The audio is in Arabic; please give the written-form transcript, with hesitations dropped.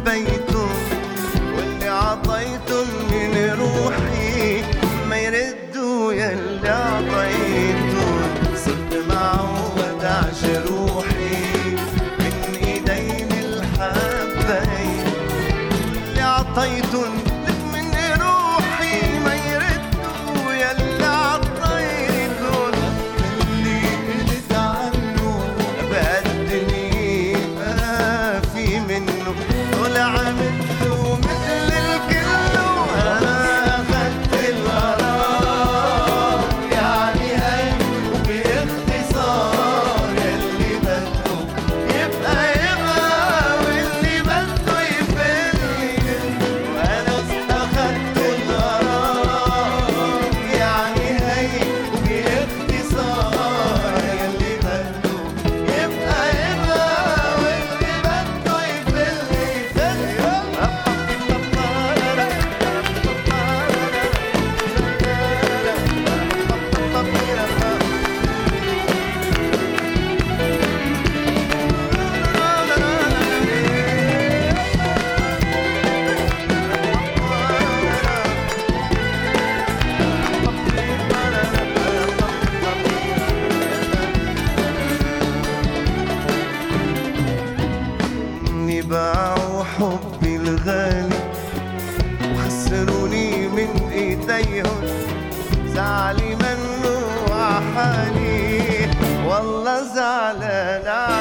حبيتن واللي عطيتن من روحي ما يردوا يلي عطيتن. صرت معود عجروحي من ايدين الحبايب اللي عطيتن لك من روحي ما يردوا يلي عطيتن. اللي قلت عنه بقدني ما في منه طلع مثله مثل الكل. وانا اخدت القرار يعني هي وباختصار يلي بده يبقى واللي بده يفلني. وانا اخدت القرار يعني هي وباختصار يلي بده يبقى واللي بده يفلني. باعوا حبي الغالي وخسروني من ايديهم. زعلي منه عحالي والله زعلان